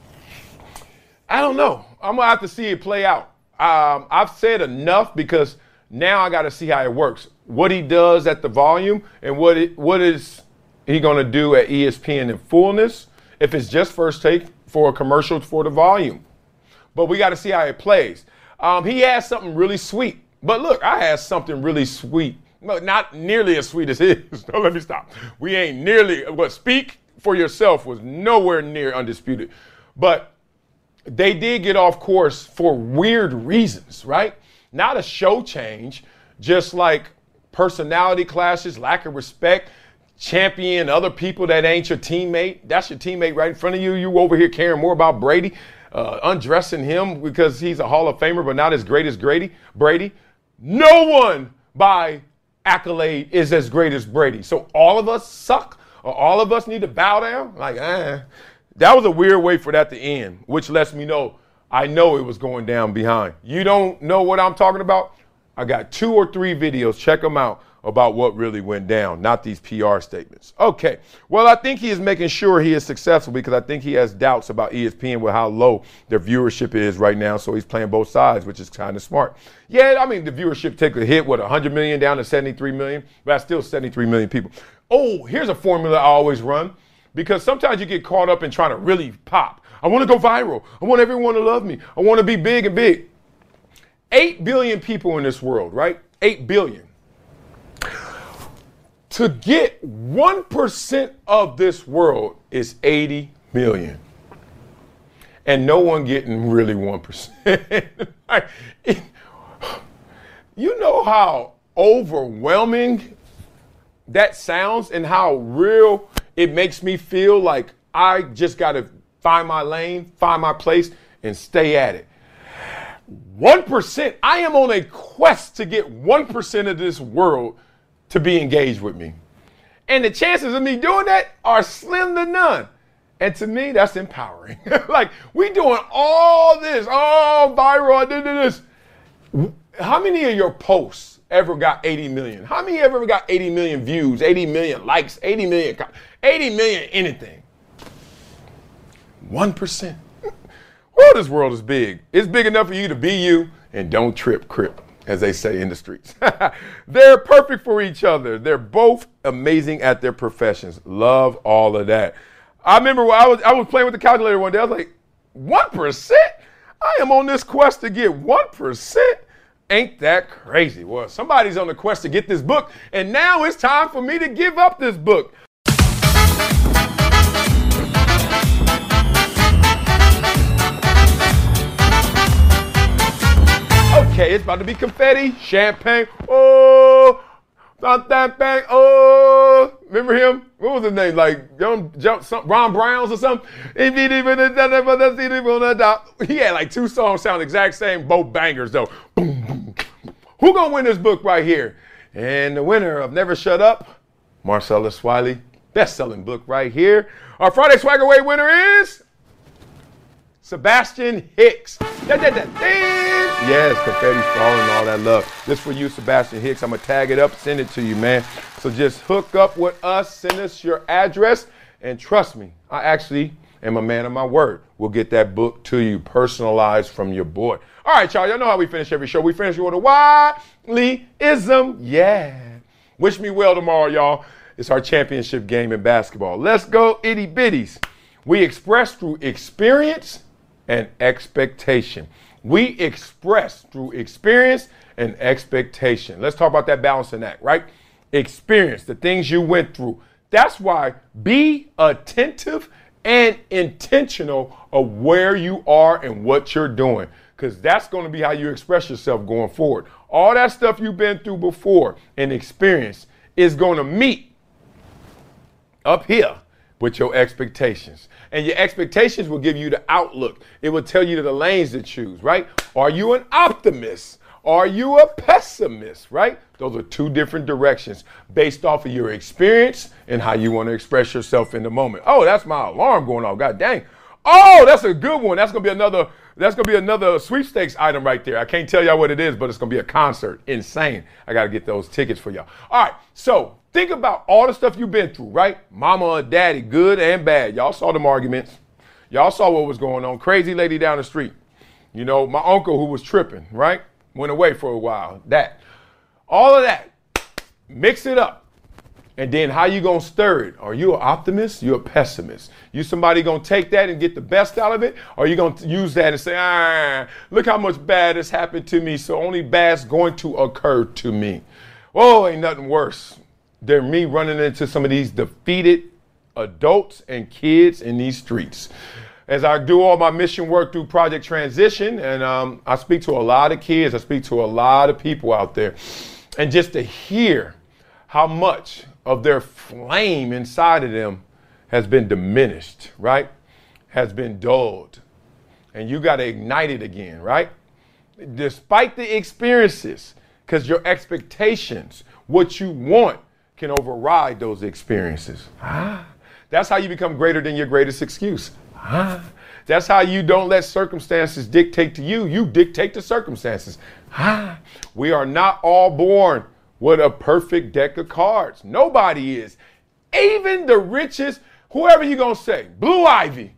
I don't know. I'm going to have to see it play out. Um, I've said enough because now I got to see how it works. What he does at the Volume and what it, what is he going to do at E S P N in fullness if it's just First Take for a commercial for the Volume. But we got to see how it plays. Um, he has something really sweet. But look, I have something really sweet. No, not nearly as sweet as his. No, let me stop. We ain't nearly, but Speak for Yourself was nowhere near undisputed. But they did get off course for weird reasons, right? Not a show change, just like personality clashes, lack of respect, champion other people that ain't your teammate. That's your teammate right in front of you. You over here caring more about Brady, uh, undressing him because he's a Hall of Famer, but not as great as Brady. Brady. No one by accolade is as great as Brady. So all of us suck, or all of us need to bow down? Like, eh. That was a weird way for that to end, which lets me know I know it was going down behind. You don't know what I'm talking about? I got two or three videos, check them out, about what really went down, not these P R statements. Okay, well, I think he is making sure he is successful because I think he has doubts about E S P N with how low their viewership is right now, so he's playing both sides, which is kind of smart. Yeah, I mean, the viewership took a hit, what, one hundred million down to seventy-three million? But that's still seventy-three million people. Oh, here's a formula I always run because sometimes you get caught up in trying to really pop. I want to go viral. I want everyone to love me. I want to be big and big. Eight billion people in this world, right? Eight billion. To get one percent of this world is eighty million. And no one getting really one percent. Like, it, you know how overwhelming that sounds and how real it makes me feel like I just got to find my lane, find my place, and stay at it. one percent. I am on a quest to get one percent of this world to be engaged with me. And the chances of me doing that are slim to none. And to me, that's empowering. Like, we doing all this, oh, viral, I did this. How many of your posts ever got eighty million? How many ever got eighty million views, eighty million likes, eighty million, eighty million anything? one percent. Well, this world is big. It's big enough for you to be you and don't trip, crip, as they say in the streets. They're perfect for each other. They're both amazing at their professions. Love all of that. I remember when I was I was playing with the calculator one day. I was like, one percent? I am on this quest to get one percent? Ain't that crazy? Well, somebody's on the quest to get this book, and now it's time for me to give up this book. Okay, it's about to be confetti, champagne. Oh, bang, oh. Remember him? What was his name? Like Young Jump, some, Ron Browns or something? He had like two songs sound the exact same, both bangers though. Boom, boom. Who gonna win this book right here? And the winner of Never Shut Up, Marcellus Wiley, best-selling book right here. Our Friday Swagger Away winner is Sebastian Hicks. Da, da, da, yes, confetti's falling and all that love. This for you, Sebastian Hicks. I'm going to tag it up, send it to you, man. So just hook up with us, send us your address, and trust me, I actually am a man of my word. We'll get that book to you, personalized from your boy. All right, y'all, y'all know how we finish every show. We finish with a Wiley-ism. Yeah. Wish me well tomorrow, y'all. It's our championship game in basketball. Let's go, itty bitties. We express through experience and expectation. We express through experience and expectation. Let's talk about that balancing act, right? Experience, the things you went through. That's why be attentive and intentional of where you are and what you're doing, because that's going to be how you express yourself going forward. All that stuff you've been through before and experience is going to meet up here with your expectations. And your expectations will give you the outlook. It will tell you the lanes to choose, right? Are you an optimist? Are you a pessimist, right? Those are two different directions based off of your experience and how you want to express yourself in the moment. Oh, that's my alarm going off. God dang. Oh, that's a good one. That's going to be another that's going to be another sweepstakes item right there. I can't tell y'all what it is, but it's going to be a concert. Insane. I got to get those tickets for y'all. All right. So think about all the stuff you've been through, right? Mama or daddy, good and bad. Y'all saw them arguments. Y'all saw what was going on. Crazy lady down the street. You know, my uncle who was tripping, right? Went away for a while. That. All of that. Mix it up. And then how you going to stir it? Are you an optimist? You're a pessimist. You somebody going to take that and get the best out of it? Or are you going to use that and say, ah, look how much bad has happened to me, so only bad's going to occur to me. Oh, ain't nothing worse than me running into some of these defeated adults and kids in these streets. As I do all my mission work through Project Transition, and um, I speak to a lot of kids, I speak to a lot of people out there, and just to hear how much of their flame inside of them has been diminished, right? Has been dulled. And you got to ignite it again, right? Despite the experiences, because your expectations, what you want, can override those experiences. Ah, that's how you become greater than your greatest excuse. Ah, that's how you don't let circumstances dictate to you. You dictate the circumstances. Ah, we are not all born with a perfect deck of cards. Nobody is. Even the richest, whoever you gonna say, Blue Ivy,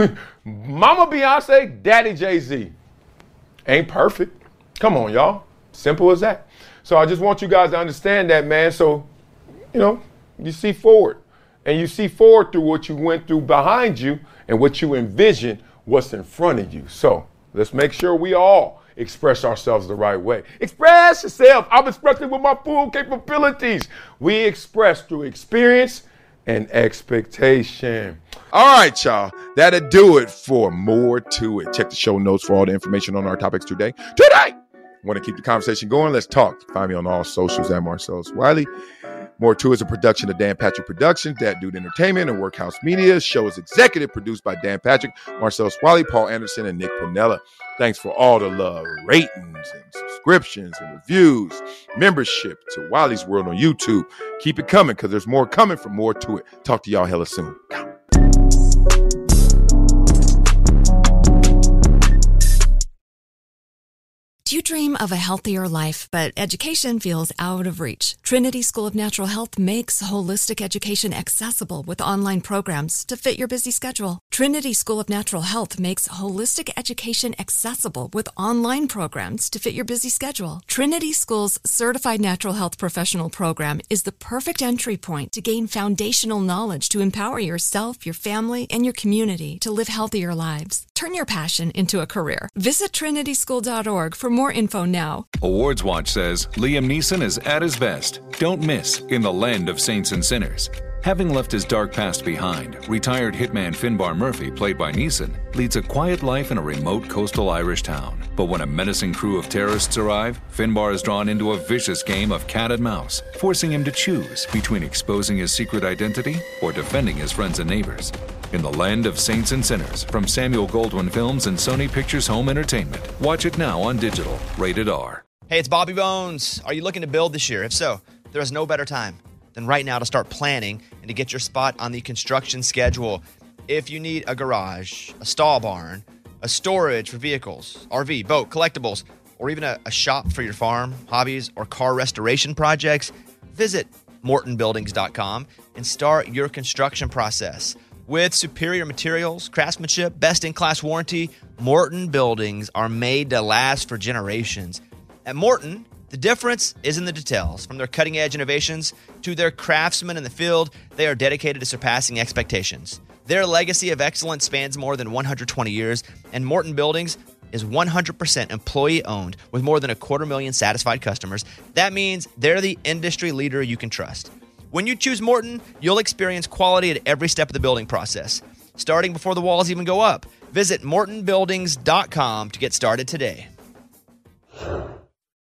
Mama Beyonce, Daddy Jay-Z, ain't perfect. Come on, y'all. Simple as that. So I just want you guys to understand that, man. So, you know, you see forward. And you see forward through what you went through behind you and what you envision what's in front of you. So let's make sure we all express ourselves the right way. Express yourself. I'm expressing with my full capabilities. We express through experience and expectation. All right, y'all. That'll do it for More To It. Check the show notes for all the information on our topics today. Today! Want to keep the conversation going? Let's talk. Find me on all socials at Marcellus Wiley. More To It is a production of Dan Patrick Productions, That Dude Entertainment, and Workhouse Media. The show is executive produced by Dan Patrick, Marcellus Wiley, Paul Anderson, and Nick Pinella. Thanks for all the love, ratings, and subscriptions, and reviews, membership to Wiley's World on YouTube. Keep it coming, because there's more coming from More To It. Talk to y'all hella soon. Go. Do you dream of a healthier life, but education feels out of reach? Trinity School of Natural Health makes holistic education accessible with online programs to fit your busy schedule. Trinity School of Natural Health makes holistic education accessible with online programs to fit your busy schedule. Trinity School's Certified Natural Health Professional Program is the perfect entry point to gain foundational knowledge to empower yourself, your family, and your community to live healthier lives. Turn your passion into a career. Visit trinity school dot org for more info now. Awards Watch says Liam Neeson is at his best. Don't miss In the Land of Saints and Sinners. Having left his dark past behind, retired hitman Finbar Murphy, played by Neeson, leads a quiet life in a remote coastal Irish town. But when a menacing crew of terrorists arrive, Finbar is drawn into a vicious game of cat and mouse, forcing him to choose between exposing his secret identity or defending his friends and neighbors. In the Land of Saints and Sinners, from Samuel Goldwyn Films and Sony Pictures Home Entertainment. Watch it now on digital. Rated R. Hey, it's Bobby Bones. Are you looking to build this year? If so, there is no better time than right now to start planning and to get your spot on the construction schedule. If you need a garage, a stall barn, a storage for vehicles, R V, boat, collectibles, or even a, a shop for your farm, hobbies, or car restoration projects, visit morton buildings dot com and start your construction process. With superior materials, craftsmanship, best-in-class warranty, Morton Buildings are made to last for generations. At Morton, the difference is in the details. From their cutting-edge innovations to their craftsmen in the field, they are dedicated to surpassing expectations. Their legacy of excellence spans more than one hundred twenty years, and Morton Buildings is one hundred percent employee-owned with more than a quarter million satisfied customers. That means they're the industry leader you can trust. When you choose Morton, you'll experience quality at every step of the building process, starting before the walls even go up. Visit morton buildings dot com to get started today.